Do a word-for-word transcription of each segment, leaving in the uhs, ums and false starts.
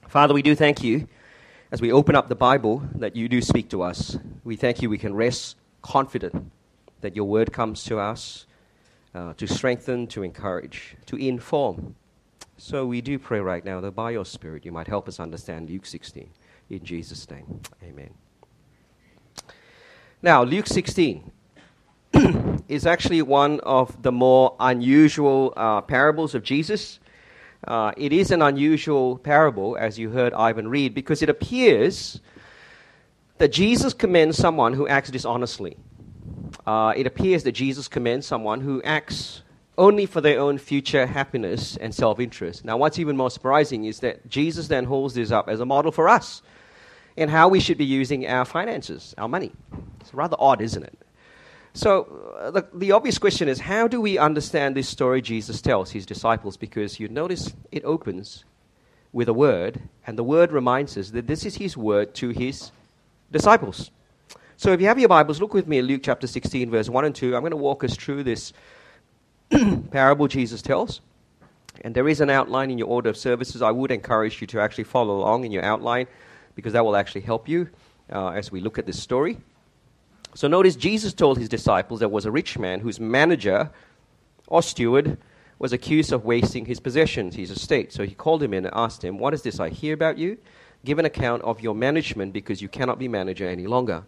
Father, we do thank you as we open up the Bible that you do speak to us. We thank you we can rest confident that your word comes to us uh, to strengthen, to encourage, to inform. So we do pray right now that by your Spirit you might help us understand Luke sixteen. In Jesus' name, amen. Now, Luke sixteen is actually one of the more unusual uh, parables of Jesus. Uh, it is an unusual parable, as you heard Ivan read, because it appears that Jesus commends someone who acts dishonestly. Uh, it appears that Jesus commends someone who acts only for their own future happiness and self-interest. Now, what's even more surprising is that Jesus then holds this up as a model for us in how we should be using our finances, our money. It's rather odd, isn't it? So uh, the, the obvious question is, how do we understand this story Jesus tells his disciples? Because you notice it opens with a word, and the word reminds us that this is his word to his disciples. So if you have your Bibles, look with me at Luke chapter sixteen, verse one and two. I'm going to walk us through this parable Jesus tells. And there is an outline in your order of services. I would encourage you to actually follow along in your outline, because that will actually help you uh, as we look at this story. So notice Jesus told his disciples there was a rich man whose manager or steward was accused of wasting his possessions, his estate. So he called him in and asked him, "What is this I hear about you? Give an account of your management, because you cannot be manager any longer."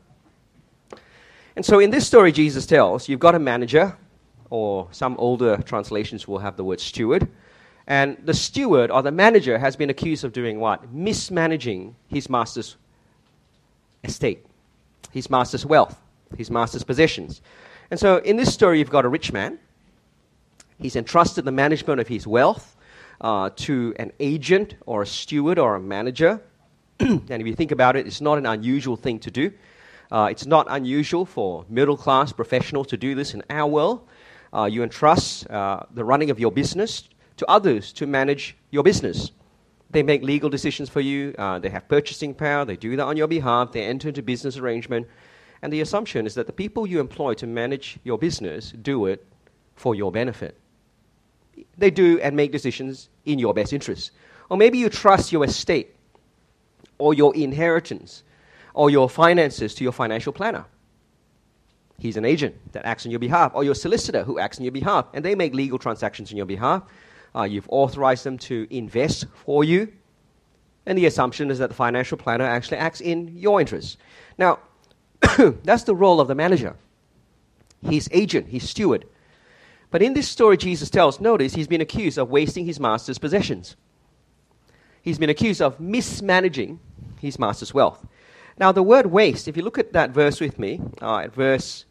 And so in this story Jesus tells, you've got a manager, or some older translations will have the word steward. And the steward or the manager has been accused of doing what? Mismanaging his master's estate, his master's wealth, his master's possessions. And so in this story, you've got a rich man. He's entrusted the management of his wealth uh, to an agent or a steward or a manager. And if you think about it, it's not an unusual thing to do. Uh, it's not unusual for middle-class professionals to do this in our world. Uh, you entrust uh, the running of your business to others to manage your business. They make legal decisions for you. Uh, they have purchasing power. They do that on your behalf. They enter into business arrangement. And the assumption is that the people you employ to manage your business do it for your benefit. They do and make decisions in your best interest. Or maybe you trust your estate or your inheritance or your finances to your financial planner. He's an agent that acts on your behalf, or your solicitor who acts on your behalf, and they make legal transactions on your behalf. Uh, you've authorized them to invest for you, and the assumption is that the financial planner actually acts in your interest. Now, that's the role of the manager. He's agent, he's steward. But in this story Jesus tells, notice he's been accused of wasting his master's possessions. He's been accused of mismanaging his master's wealth. Now, the word waste, if you look at that verse with me, uh, at verse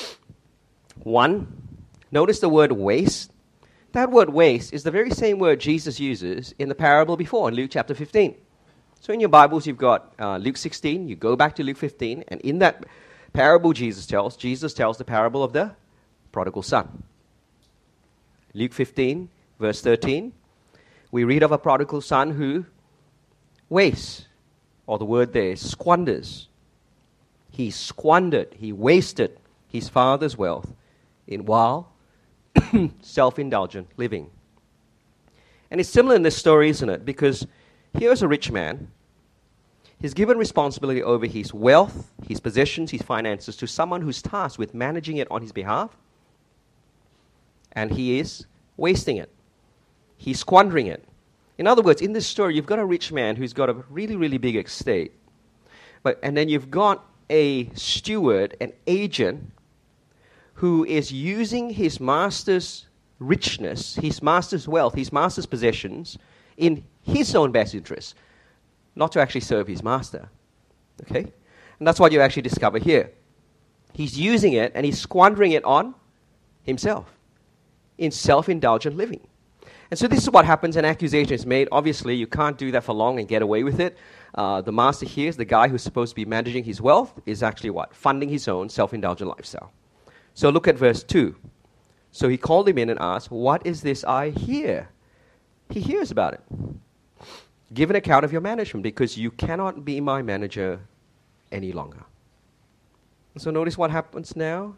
one, notice the word waste. That word waste is the very same word Jesus uses in the parable before, in Luke chapter fifteen. So in your Bibles, you've got uh, Luke sixteen, you go back to Luke fifteen, and in that parable Jesus tells, Jesus tells the parable of the prodigal son. Luke fifteen, verse thirteen, we read of a prodigal son who wastes, or the word there is squanders. He squandered, he wasted his father's wealth in while self-indulgent living. And it's similar in this story, isn't it? Because here's a rich man. He's given responsibility over his wealth, his possessions, his finances to someone who's tasked with managing it on his behalf. And he is wasting it. He's squandering it. In other words, in this story, you've got a rich man who's got a really, really big estate. But, and then you've got a steward, an agent, who is using his master's richness, his master's wealth, his master's possessions in his own best interest, not to actually serve his master. Okay? And that's what you actually discover here. He's using it and he's squandering it on himself in self-indulgent living. And so this is what happens. An accusation is made. Obviously, you can't do that for long and get away with it. Uh, the master here is the guy who's supposed to be managing his wealth is actually what? Funding his own self-indulgent lifestyle. So look at verse two. So he called him in and asked, "What is this I hear?" He hears about it. "Give an account of your management, because you cannot be my manager any longer." So notice what happens now.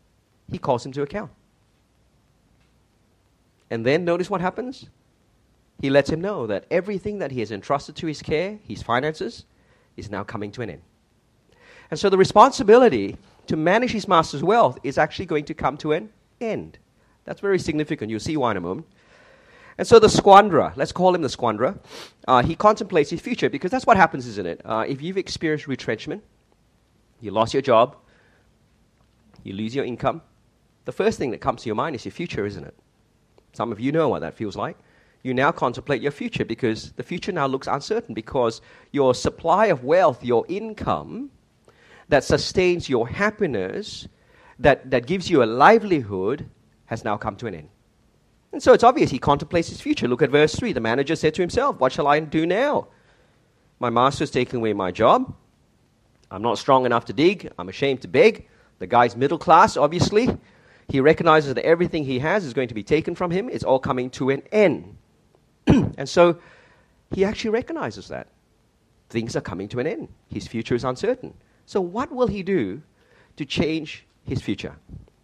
He calls him to account. And then notice what happens. he lets him know that everything that he has entrusted to his care, his finances, is now coming to an end. And so the responsibility to manage his master's wealth is actually going to come to an end. That's very significant. You'll see why in a moment. And so the squanderer, let's call him the squanderer, uh, he contemplates his future, because that's what happens, isn't it? Uh, if you've experienced retrenchment, you lost your job, you lose your income, the first thing that comes to your mind is your future, isn't it? Some of you know what that feels like. You now contemplate your future because the future now looks uncertain, because your supply of wealth, your income that sustains your happiness, that, that gives you a livelihood, has now come to an end. And so it's obvious he contemplates his future. Look at verse three. The manager said to himself, what shall I do now? My master's taken away my job. I'm not strong enough to dig. I'm ashamed to beg. The guy's middle class, obviously. He recognizes that everything he has is going to be taken from him. It's all coming to an end. And so he actually recognizes that. Things are coming to an end. His future is uncertain. So what will he do to change his future?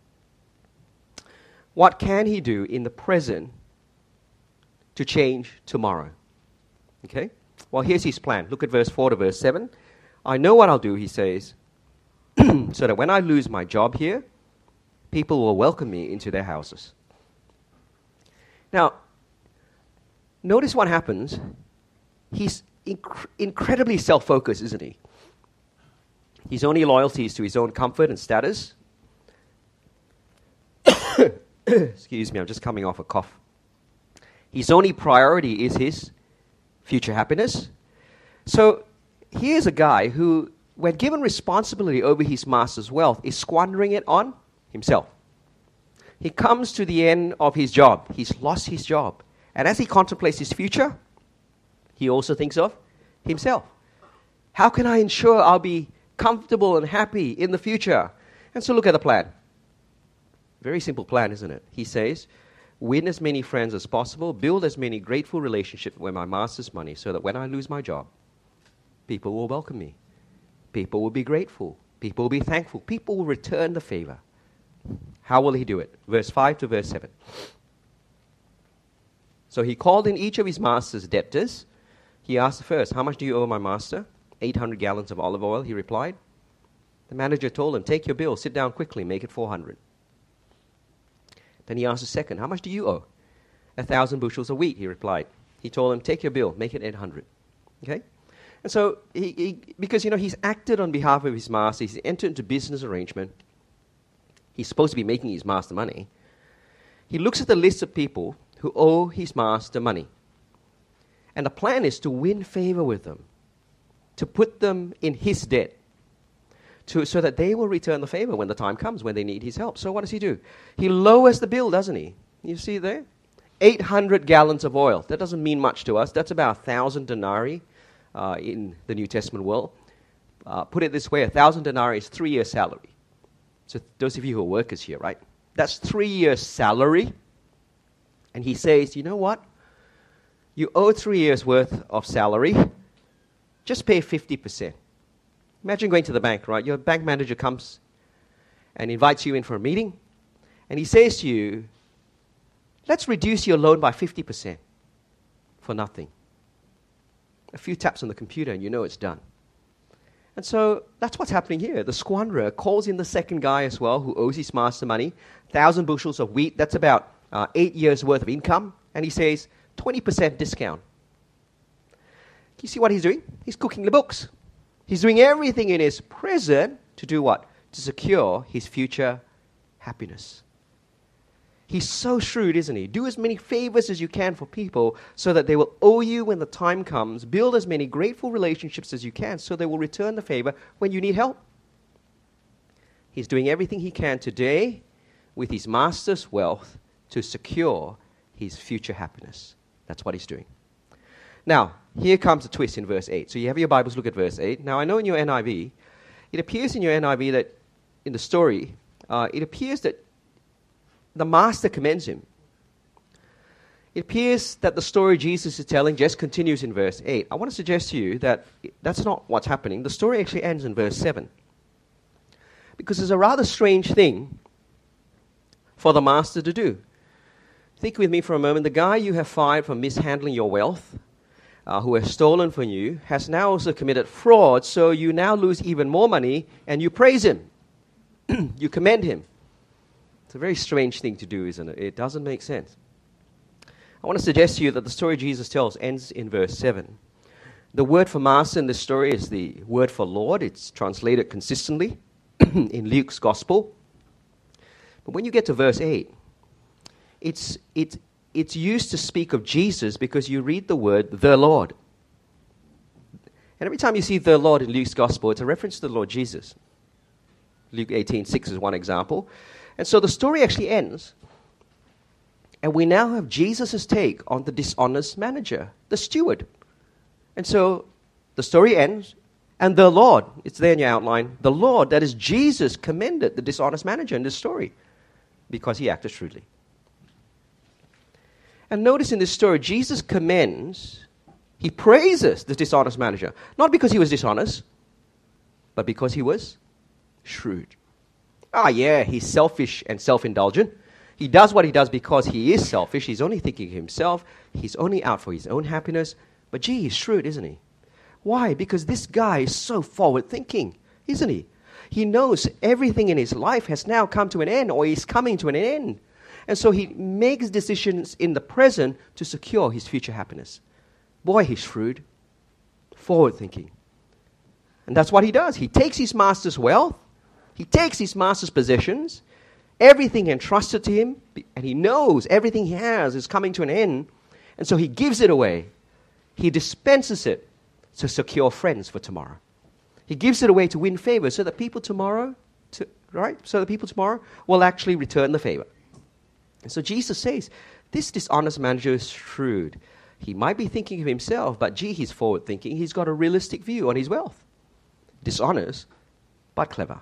What can he do in the present to change tomorrow? Okay? Well, here's his plan. Look at verse four to verse seven. I know what I'll do, he says, so that when I lose my job here, people will welcome me into their houses. Now, notice what happens. He's inc- incredibly self-focused, isn't he? His only loyalty is to his own comfort and status. Excuse me, I'm just coming off a cough. His only priority is his future happiness. So here's a guy who, when given responsibility over his master's wealth, is squandering it on himself. He comes to the end of his job. He's lost his job. And as he contemplates his future, he also thinks of himself. How can I ensure I'll be comfortable and happy in the future? And so look at the plan. Very simple plan, isn't it? He says, win as many friends as possible, build as many grateful relationships with my master's money, so that when I lose my job, people will welcome me. People will be grateful. People will be thankful. People will return the favor. How will he do it? Verse five to verse seven. So he called in each of his master's debtors. He asked the first, how much do you owe my master? eight hundred gallons of olive oil, he replied. The manager told him, take your bill, sit down quickly, make it four hundred. Then he asked the second, how much do you owe? A thousand bushels of wheat, he replied. He told him, take your bill, make it eight hundred. Okay? And so, he, he, because, you know, he's acted on behalf of his master, he's entered into business arrangement, he's supposed to be making his master money. He looks at the list of people who owe his master money. And the plan is to win favor with them, to put them in his debt, to, so that they will return the favor when the time comes, when they need his help. So what does he do? He lowers the bill, doesn't he? You see there? eight hundred gallons of oil. That doesn't mean much to us. That's about one thousand denarii uh, in the New Testament world. Uh, put it this way, one thousand denarii is three years' salary. So those of you who are workers here, right? That's three years' salary. And he says, you know what? You owe three years' worth of salary. Just pay fifty percent. Imagine going to the bank, right? Your bank manager comes and invites you in for a meeting. And he says to you, let's reduce your loan by fifty percent for nothing. A few taps on the computer and you know it's done. And so that's what's happening here. The squanderer calls in the second guy as well, who owes his master money, one thousand bushels of wheat. That's about uh, eight years' worth of income. And he says, twenty percent discount. You see what he's doing? He's cooking the books. He's doing everything in his present to do what? To secure his future happiness. He's so shrewd, isn't he? Do as many favors as you can for people so that they will owe you when the time comes. Build as many grateful relationships as you can so they will return the favor when you need help. He's doing everything he can today with his master's wealth to secure his future happiness. That's what he's doing. Now, here comes a twist in verse eight. So you have your Bibles, look at verse eight. Now, I know in your N I V, it appears in your N I V that in the story, uh, it appears that the master commends him. It appears that the story Jesus is telling just continues in verse eight. I want to suggest to you that that's not what's happening. The story actually ends in verse seven. Because it's a rather strange thing for the master to do. Think with me for a moment. The guy you have fired for mishandling your wealth, uh, who has stolen from you, has now also committed fraud, so you now lose even more money, and you praise him. You commend him. It's a very strange thing to do, isn't it? It doesn't make sense. I want to suggest to you that the story Jesus tells ends in verse seven. The word for master in this story is the word for Lord. It's translated consistently in Luke's gospel. But when you get to verse eight, it's, it, it's used to speak of Jesus because you read the word the Lord. And every time you see the Lord in Luke's gospel, it's a reference to the Lord Jesus. Luke eighteen six is one example. And so the story actually ends, and we now have Jesus' take on the dishonest manager, the steward. And so the story ends, and the Lord, it's there in your outline, the Lord, that is Jesus, commended the dishonest manager in this story because he acted shrewdly. And notice in this story, Jesus commends, he praises the dishonest manager, not because he was dishonest, but because he was shrewd. Ah, yeah, he's selfish and self-indulgent. He does what he does because he is selfish. He's only thinking of himself. He's only out for his own happiness. But gee, he's shrewd, isn't he? Why? Because this guy is so forward-thinking, isn't he? He knows everything in his life has now come to an end, or is coming to an end. And so he makes decisions in the present to secure his future happiness. Boy, he's shrewd, forward-thinking. And that's what he does. He takes his master's wealth, he takes his master's possessions, everything entrusted to him, and he knows everything he has is coming to an end, and so he gives it away. He dispenses it to secure friends for tomorrow. He gives it away to win favor so that people tomorrow, to, right? So that people tomorrow will actually return the favor. And so Jesus says, this dishonest manager is shrewd. He might be thinking of himself, but gee, he's forward thinking. He's got a realistic view on his wealth. Dishonest, but clever.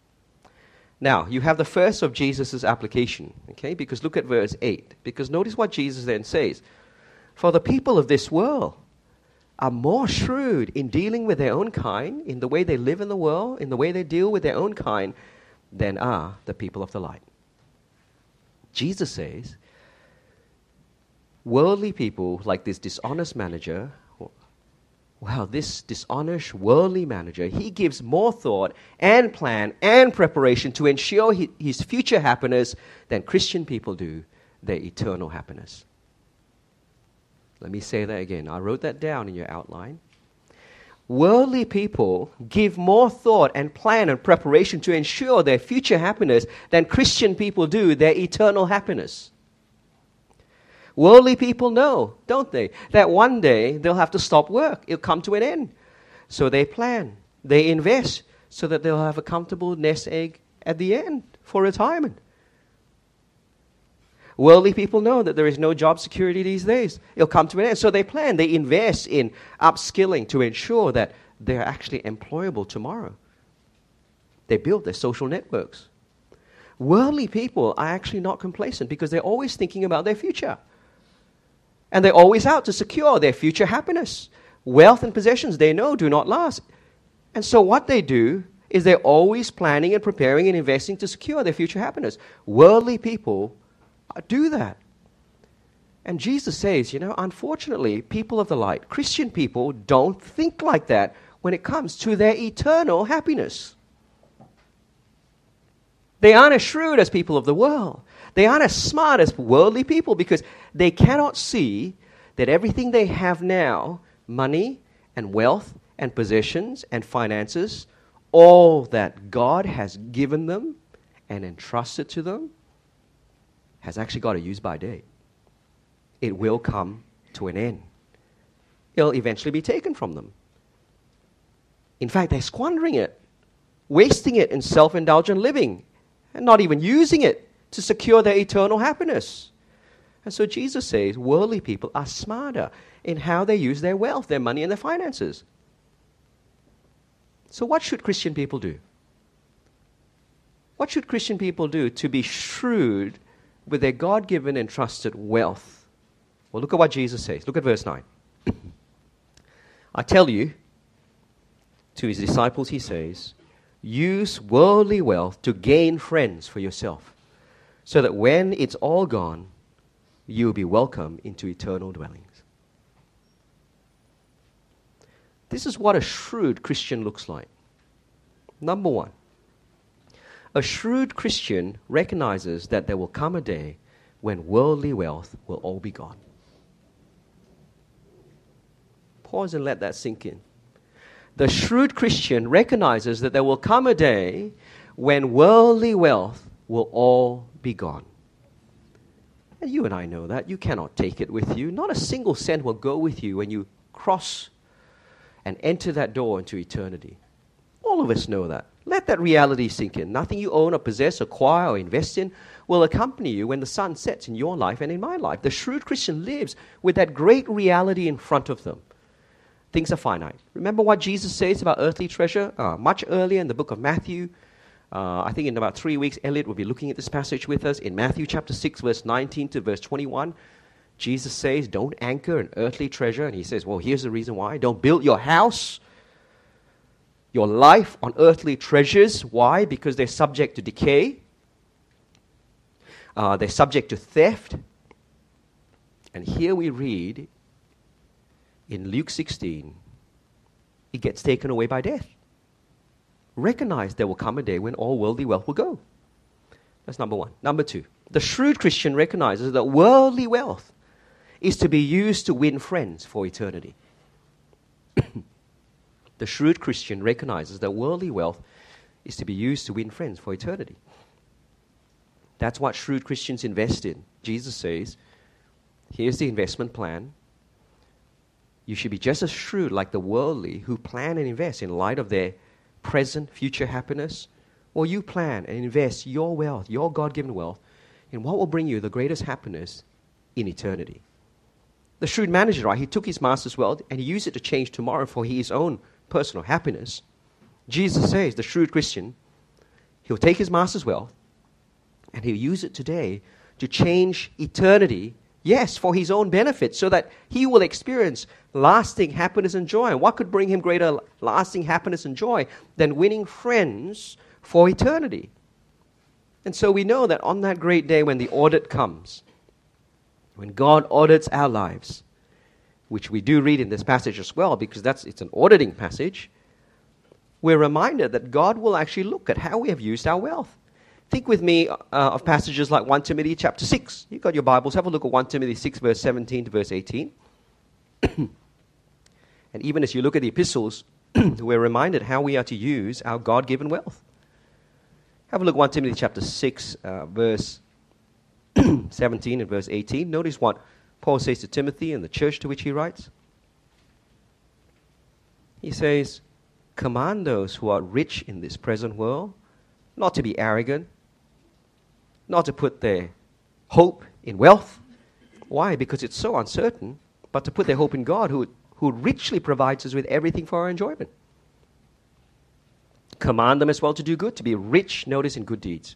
Now, you have the first of Jesus' application, okay? Because look at verse eight. Because notice what Jesus then says. For the people of this world are more shrewd in dealing with their own kind, in the way they live in the world, in the way they deal with their own kind, than are the people of the light. Jesus says, worldly people like this dishonest manager, wow, this dishonest, worldly manager, he gives more thought and plan and preparation to ensure his future happiness than Christian people do their eternal happiness. Let me say that again. I wrote that down in your outline. Worldly people give more thought and plan and preparation to ensure their future happiness than Christian people do their eternal happiness. Worldly people know, don't they, that one day they'll have to stop work. It'll come to an end. So they plan, they invest so that they'll have a comfortable nest egg at the end for retirement. Worldly people know that there is no job security these days. It'll come to an end. So they plan, they invest in upskilling to ensure that they're actually employable tomorrow. They build their social networks. Worldly people are actually not complacent because they're always thinking about their future. And they're always out to secure their future happiness. Wealth and possessions, they know, do not last. And so what they do is they're always planning and preparing and investing to secure their future happiness. Worldly people do that. And Jesus says, you know, unfortunately, people of the light, Christian people don't think like that when it comes to their eternal happiness. They aren't as shrewd as people of the world. They aren't as smart as worldly people because they cannot see that everything they have now, money and wealth and possessions and finances, all that God has given them and entrusted to them, has actually got a use-by date. It will come to an end. It'll eventually be taken from them. In fact, they're squandering it, wasting it in self-indulgent living, and not even using it to secure their eternal happiness. And so Jesus says worldly people are smarter in how they use their wealth, their money, and their finances. So what should Christian people do? What should Christian people do to be shrewd with their God-given and trusted wealth? Well, look at what Jesus says. Look at verse nine. I tell you, to his disciples he says, use worldly wealth to gain friends for yourself, so that when it's all gone, you will be welcomed into eternal dwellings. This is what a shrewd Christian looks like. Number one, a shrewd Christian recognizes that there will come a day when worldly wealth will all be gone. Pause and let that sink in. The shrewd Christian recognizes that there will come a day when worldly wealth will all be gone. And you and I know that. You cannot take it with you. Not a single cent will go with you when you cross and enter that door into eternity. All of us know that. Let that reality sink in. Nothing you own or possess, acquire or invest in will accompany you when the sun sets in your life and in my life. The shrewd Christian lives with that great reality in front of them. Things are finite. Remember what Jesus says about earthly treasure? Uh, much earlier in the book of Matthew, uh, I think in about three weeks, Elliot will be looking at this passage with us. In Matthew chapter six, verse nineteen to verse twenty-one, Jesus says, don't anchor an earthly treasure. And he says, well, here's the reason why. Don't build your house, your life on earthly treasures. Why? Because they're subject to decay. Uh, they're subject to theft. And here we read in Luke sixteen, it gets taken away by death. Recognize there will come a day when all worldly wealth will go. That's number one. Number two, the shrewd Christian recognizes that worldly wealth is to be used to win friends for eternity. The shrewd Christian recognizes that worldly wealth is to be used to win friends for eternity. That's what shrewd Christians invest in. Jesus says, here's the investment plan. You should be just as shrewd like the worldly who plan and invest in light of their present, future happiness. Or you plan and invest your wealth, your God-given wealth, in what will bring you the greatest happiness in eternity. The shrewd manager, right, he took his master's wealth and he used it to change tomorrow for his own personal happiness. Jesus says, the shrewd Christian, he'll take his master's wealth and he'll use it today to change eternity, yes, for his own benefit, so that he will experience lasting happiness and joy. And what could bring him greater lasting happiness and joy than winning friends for eternity? And so we know that on that great day when the audit comes, when God audits our lives, which we do read in this passage as well, because that's it's an auditing passage, we're reminded that God will actually look at how we have used our wealth. Think with me uh, of passages like First Timothy chapter six. You've got your Bibles. Have a look at First Timothy six, verse seventeen to verse eighteen. And even as you look at the epistles, we're reminded how we are to use our God-given wealth. Have a look at First Timothy chapter six, uh, verse seventeen and verse eighteen. Notice what Paul says to Timothy and the church to which he writes. He says, command those who are rich in this present world not to be arrogant, not to put their hope in wealth. Why? Because it's so uncertain, but to put their hope in God who, who richly provides us with everything for our enjoyment. Command them as well to do good, to be rich, notice, in good deeds.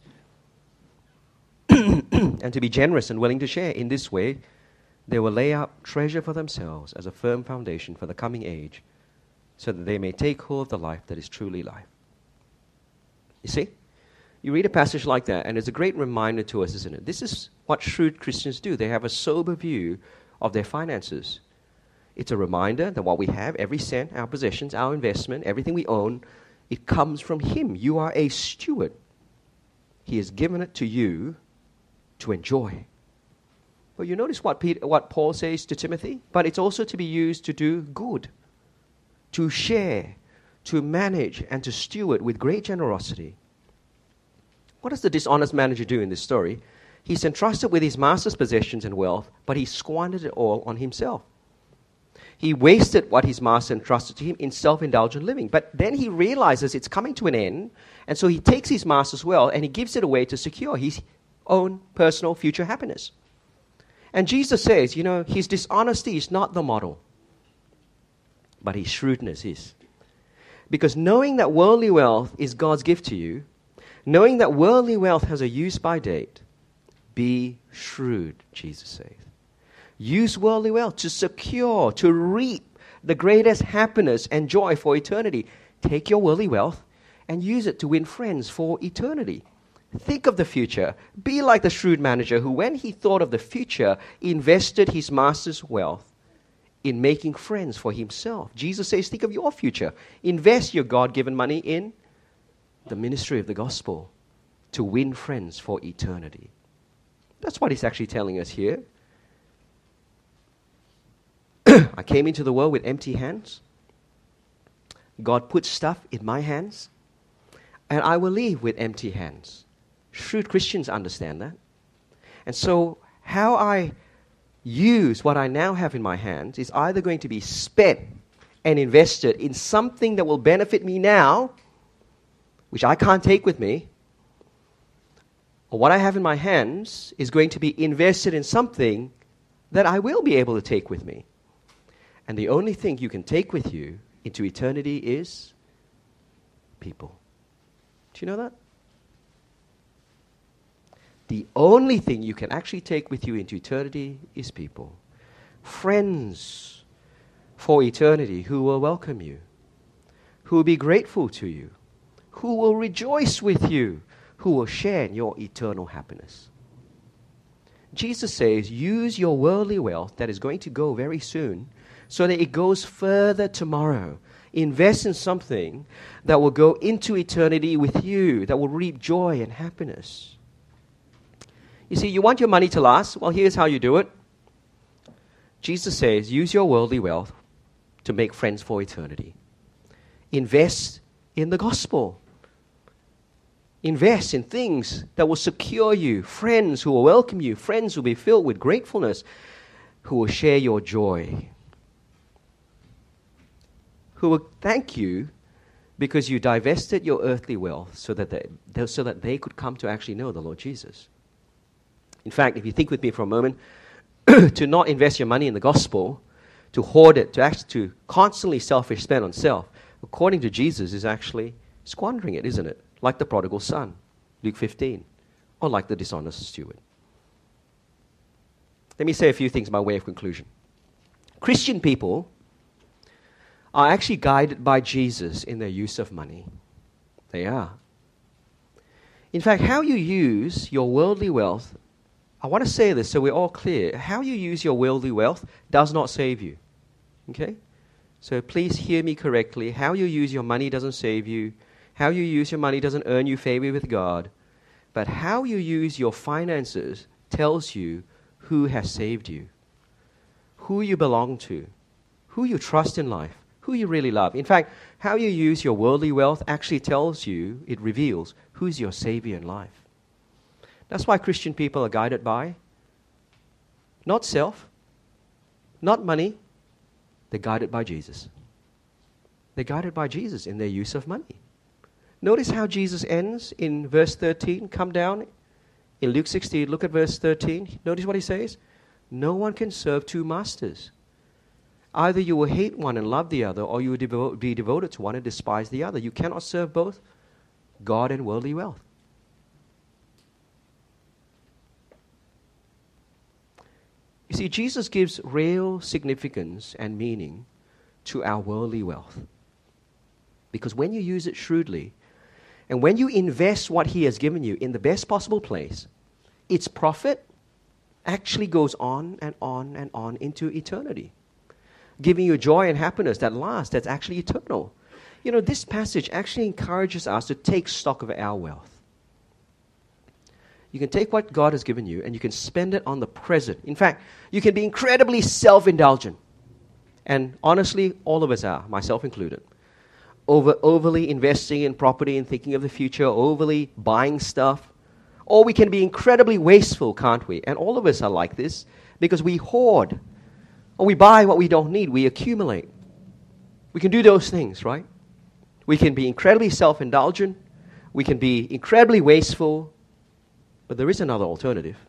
And to be generous and willing to share. In this way, they will lay up treasure for themselves as a firm foundation for the coming age, so that they may take hold of the life that is truly life. You see? You read a passage like that, and it's a great reminder to us, isn't it? This is what shrewd Christians do. They have a sober view of their finances. It's a reminder that what we have, every cent, our possessions, our investment, everything we own, it comes from Him. You are a steward. He has given it to you to enjoy. But you notice what, Peter, what Paul says to Timothy? But it's also to be used to do good, to share, to manage, and to steward with great generosity. What does the dishonest manager do in this story? He's entrusted with his master's possessions and wealth, but he squandered it all on himself. He wasted what his master entrusted to him in self-indulgent living. But then he realizes it's coming to an end, and so he takes his master's wealth and he gives it away to secure his own personal future happiness. And Jesus says, you know, his dishonesty is not the model, but his shrewdness is. Because knowing that worldly wealth is God's gift to you, knowing that worldly wealth has a use-by date, be shrewd, Jesus says. Use worldly wealth to secure, to reap the greatest happiness and joy for eternity. Take your worldly wealth and use it to win friends for eternity. Think of the future. Be like the shrewd manager who, when he thought of the future, invested his master's wealth in making friends for himself. Jesus says, think of your future. Invest your God-given money in the ministry of the gospel to win friends for eternity. That's what he's actually telling us here. I came into the world with empty hands. God put stuff in my hands, and I will leave with empty hands. Shrewd Christians understand that. And so how I use what I now have in my hands is either going to be spent and invested in something that will benefit me now, which I can't take with me, or what I have in my hands is going to be invested in something that I will be able to take with me. And the only thing you can take with you into eternity is people. Do you know that? The only thing you can actually take with you into eternity is people. Friends for eternity who will welcome you, who will be grateful to you, who will rejoice with you, who will share in your eternal happiness. Jesus says, use your worldly wealth that is going to go very soon so that it goes further tomorrow. Invest in something that will go into eternity with you, that will reap joy and happiness. You see, you want your money to last? Well, here's how you do it. Jesus says, use your worldly wealth to make friends for eternity. Invest in the gospel. Invest in things that will secure you, friends who will welcome you, friends who will be filled with gratefulness, who will share your joy, who will thank you because you divested your earthly wealth so that they, so that they could come to actually know the Lord Jesus. In fact, if you think with me for a moment, to not invest your money in the gospel, to hoard it, to actually to constantly selfish spend on self, according to Jesus, is actually squandering it, isn't it? Like the prodigal son, Luke fifteen, or like the dishonest steward. Let me say a few things by way of conclusion. Christian people are actually guided by Jesus in their use of money. They are. In fact, how you use your worldly wealth, I want to say this so we're all clear. How you use your worldly wealth does not save you. Okay? So please hear me correctly. How you use your money doesn't save you. How you use your money doesn't earn you favor with God. But how you use your finances tells you who has saved you, who you belong to, who you trust in life, who you really love. In fact, how you use your worldly wealth actually tells you, it reveals who's your Savior in life. That's why Christian people are guided by not self, not money. They're guided by Jesus. They're guided by Jesus in their use of money. Notice how Jesus ends in verse thirteen. Come down in Luke sixteen. Look at verse thirteen. Notice what he says. No one can serve two masters. Either you will hate one and love the other, or you will devo- be devoted to one and despise the other. You cannot serve both God and worldly wealth. You see, Jesus gives real significance and meaning to our worldly wealth. Because when you use it shrewdly, and when you invest what He has given you in the best possible place, its profit actually goes on and on and on into eternity, giving you joy and happiness that lasts, that's actually eternal. You know, this passage actually encourages us to take stock of our wealth. You can take what God has given you and you can spend it on the present. In fact, you can be incredibly self-indulgent. And honestly, all of us are, myself included. Over, overly investing in property and thinking of the future, overly buying stuff. Or we can be incredibly wasteful, can't we? And all of us are like this because we hoard. Or we buy what we don't need. We accumulate. We can do those things, right? We can be incredibly self-indulgent. We can be incredibly wasteful. But there is another alternative.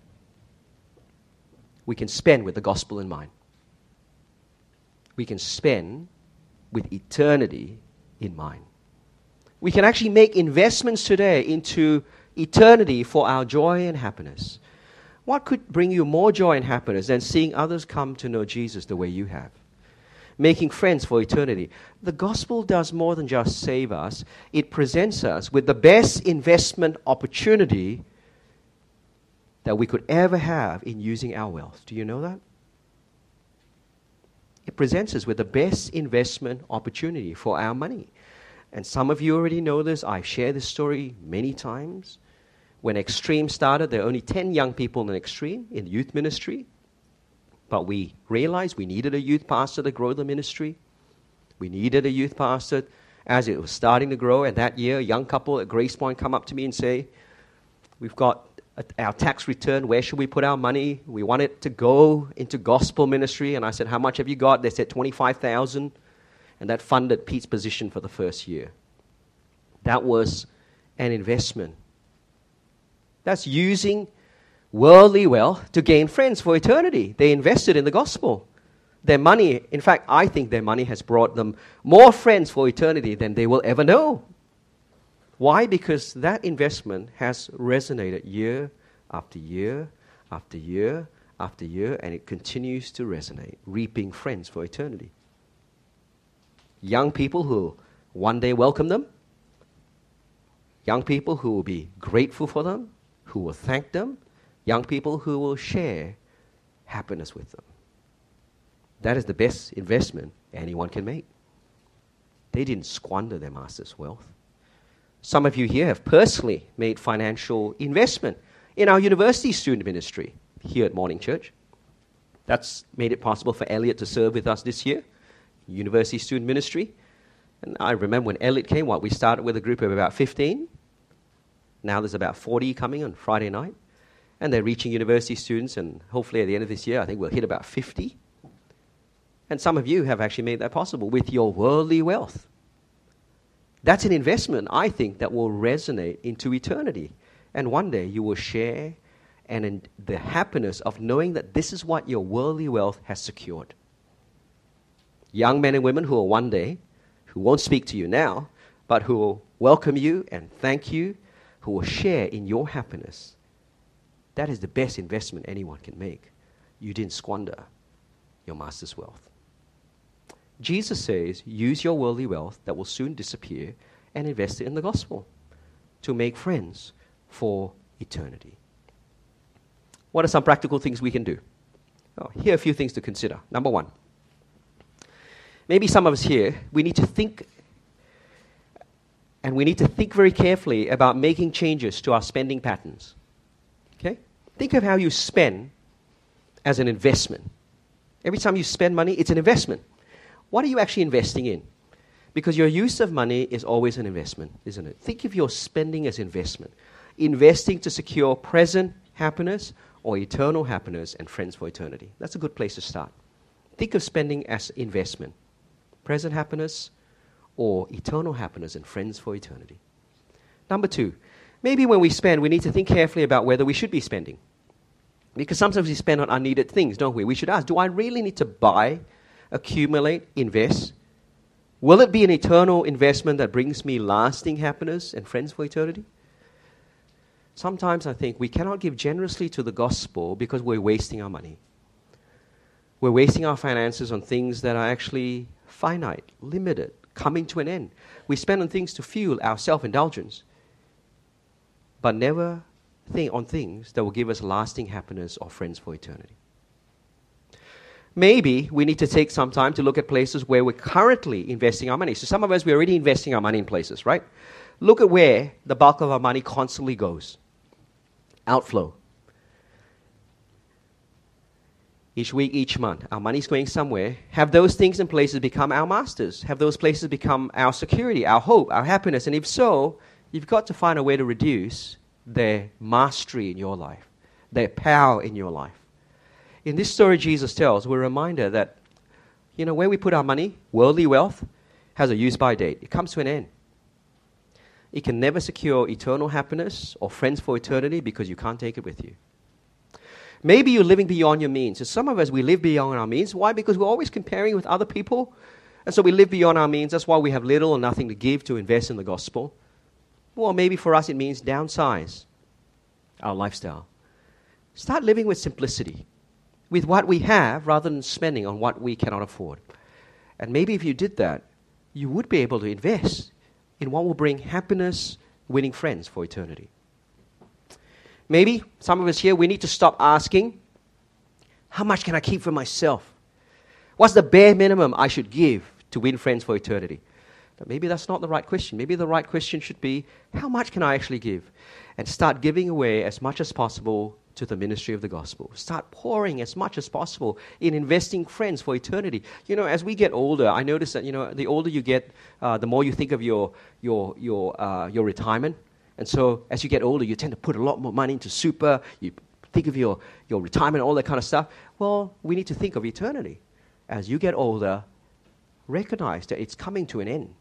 We can spend with the gospel in mind. We can spend with eternity in mind. We can actually make investments today into eternity for our joy and happiness. What could bring you more joy and happiness than seeing others come to know Jesus the way you have? making friends for eternity. The gospel does more than just save us. It presents us with the best investment opportunity that we could ever have in using our wealth. Do you know that? It presents us with the best investment opportunity for our money. And some of you already know this. I've shared this story many times. When Extreme started, there were only ten young people in Extreme in the youth ministry. But we realized we needed a youth pastor to grow the ministry. We needed a youth pastor as it was starting to grow. And that year, a young couple at Grace Point come up to me and say, we've got a, our tax return. Where should we put our money? We want it to go into gospel ministry. And I said, how much have you got? They said twenty-five thousand dollars. And that funded Pete's position for the first year. That was an investment. That's using worldly wealth to gain friends for eternity. They invested in the gospel. Their money, in fact, I think their money has brought them more friends for eternity than they will ever know. Why? Because that investment has resonated year after year after year after year, and it continues to resonate, reaping friends for eternity. Young people who one day welcome them, young people who will be grateful for them, who will thank them, young people who will share happiness with them. That is the best investment anyone can make. They didn't squander their master's wealth. Some of you here have personally made financial investment in our university student ministry here at Morning Church. That's made it possible for Elliot to serve with us this year, university student ministry. And I remember when Elliot came, what, we started with a group of about fifteen. Now there's about forty coming on Friday night. And they're reaching university students, and hopefully at the end of this year, I think we'll hit about fifty. And some of you have actually made that possible with your worldly wealth. That's an investment, I think, that will resonate into eternity. And one day you will share and in the happiness of knowing that this is what your worldly wealth has secured. Young men and women who will one day, who won't speak to you now, but who will welcome you and thank you, who will share in your happiness. That is the best investment anyone can make. You didn't squander your master's wealth. Jesus says, use your worldly wealth that will soon disappear and invest it in the gospel to make friends for eternity. What are some practical things we can do? Oh, here are a few things to consider. Number one, maybe some of us here, we need to think, and we need to think very carefully about making changes to our spending patterns. Okay? Think of how you spend as an investment. Every time you spend money, it's an investment. What are you actually investing in? Because your use of money is always an investment, isn't it? Think of your spending as investment. Investing to secure present happiness or eternal happiness and friends for eternity. That's a good place to start. Think of spending as investment. Present happiness or eternal happiness and friends for eternity. Number two, maybe when we spend, we need to think carefully about whether we should be spending. Because sometimes we spend on unneeded things, don't we? We should ask, do I really need to buy, accumulate, invest? Will it be an eternal investment that brings me lasting happiness and friends for eternity? Sometimes I think we cannot give generously to the gospel because we're wasting our money. We're wasting our finances on things that are actually finite, limited, coming to an end. We spend on things to fuel our self-indulgence, but never think on things that will give us lasting happiness or friends for eternity. Maybe we need to take some time to look at places where we're currently investing our money. So some of us, we're already investing our money in places, right? Look at where the bulk of our money constantly goes. Outflow. Each week, each month, our money's going somewhere. Have those things in places become our masters? Have those places become our security, our hope, our happiness? And if so, you've got to find a way to reduce their mastery in your life, their power in your life. In this story Jesus tells, we're a reminder that, you know, where we put our money, worldly wealth, has a use-by date. It comes to an end. It can never secure eternal happiness or friends for eternity because you can't take it with you. Maybe you're living beyond your means. So some of us, we live beyond our means. Why? Because we're always comparing with other people. And so we live beyond our means. That's why we have little or nothing to give to invest in the gospel. Well, maybe for us it means downsize our lifestyle. Start living with simplicity, with what we have rather than spending on what we cannot afford. And maybe if you did that, you would be able to invest in what will bring happiness, winning friends for eternity. Maybe some of us here, we need to stop asking, how much can I keep for myself? What's the bare minimum I should give to win friends for eternity? But maybe that's not the right question. Maybe the right question should be, how much can I actually give? And start giving away as much as possible to the ministry of the gospel. Start pouring as much as possible in investing friends for eternity. You know, as we get older, I notice that, you know, the older you get, uh, the more you think of your your your uh, your retirement. And so as you get older, you tend to put a lot more money into super. You think of your, your retirement, all that kind of stuff. Well, we need to think of eternity. As you get older, recognize that it's coming to an end.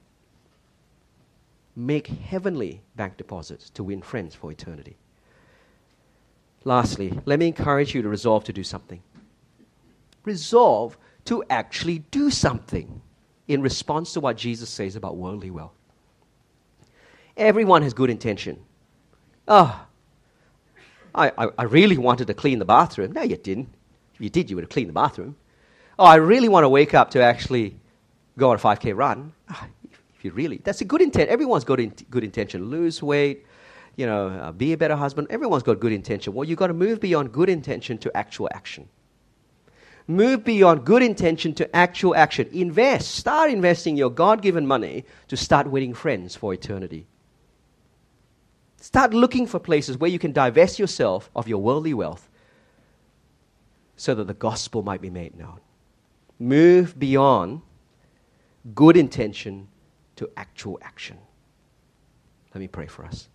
Make heavenly bank deposits to win friends for eternity. Lastly, let me encourage you to resolve to do something. Resolve to actually do something in response to what Jesus says about worldly wealth. Everyone has good intention. Oh, I, I, I really wanted to clean the bathroom. No, you didn't. If you did, you would have cleaned the bathroom. Oh, I really want to wake up to actually go on a five K run. Oh, if you really, that's a good intent. Everyone's got in, good intention. Lose weight, you know, uh, be a better husband. Everyone's got good intention. Well, you've got to move beyond good intention to actual action. Move beyond good intention to actual action. Invest. Start investing your God-given money to start winning friends for eternity. Start looking for places where you can divest yourself of your worldly wealth so that the gospel might be made known. Move beyond good intention to actual action. Let me pray for us.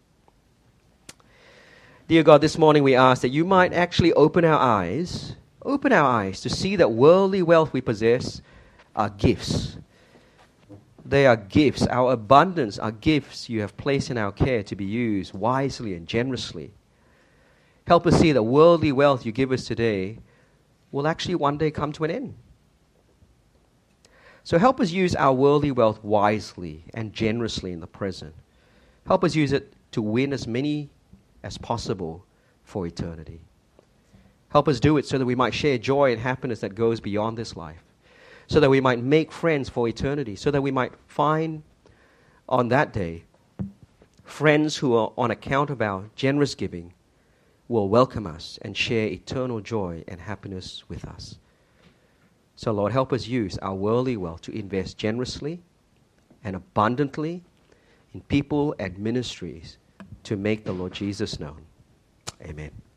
Dear God, this morning we ask that you might actually open our eyes, open our eyes to see that worldly wealth we possess are gifts. They are gifts. Our abundance are gifts you have placed in our care to be used wisely and generously. Help us see that worldly wealth you give us today will actually one day come to an end. So help us use our worldly wealth wisely and generously in the present. Help us use it to win as many as possible for eternity. Help us do it so that we might share joy and happiness that goes beyond this life, so that we might make friends for eternity, so that we might find on that day friends who are, on account of our generous giving, will welcome us and share eternal joy and happiness with us. So Lord, help us use our worldly wealth to invest generously and abundantly in people and ministries to make the Lord Jesus known. Amen.